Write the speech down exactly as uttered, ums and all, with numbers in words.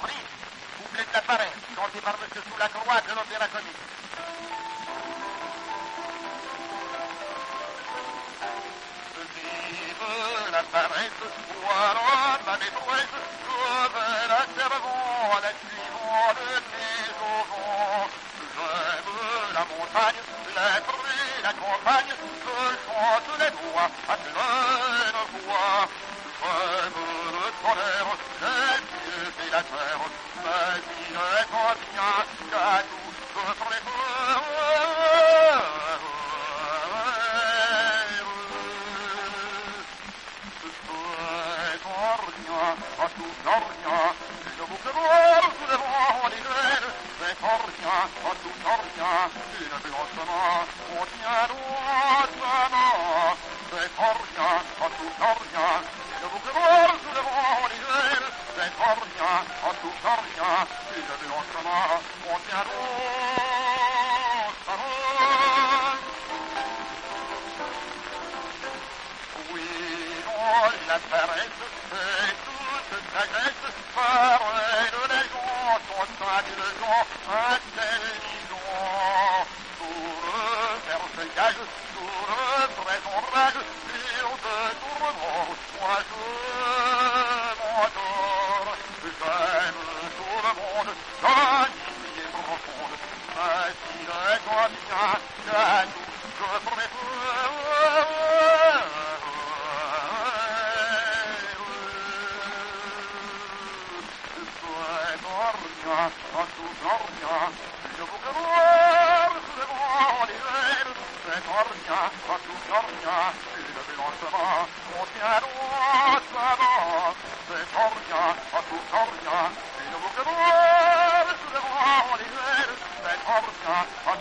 Compris? Couplet de la paresse, chanté par Monsieur Soulacroix de l'Opéra Comique. Vive la paresse, ou alors la détresse, comme la servant, la suivant de tes auvents. J'aime la montagne, la prairie, la campagne, je chante les bois à pleine voix. J'aime le tonnerre, les cieux et la terre, ma vie est en bien, qu'à tout, je préfère. A tu tornia, il bucherò sulle voli nere, se tornia, a tu tornia, il bilanciano, ogni ruotano, se tornia, a tu tornia, il bucherò sulle voli nere, se tornia, a tu tornia, il bilanciano, ogni ruotano. Oui, non, la paresse, c'est la Grèce, pareil de les gens, sont intelligents, intelligents. Pour eux, faire ce gage, pour eux, présent rage, dire de tourment, moi je m'endors. J'aime tout le monde, l'amitié profonde, ma fille est comme bien, qu'à nous, je promets a tu tornia, il bucherò sulle voli nere, se tornia, a tu tornia, il bilanciano, ogni ruotano, se tornia, a tu tornia, il bucherò sulle voli nere, se tornia, a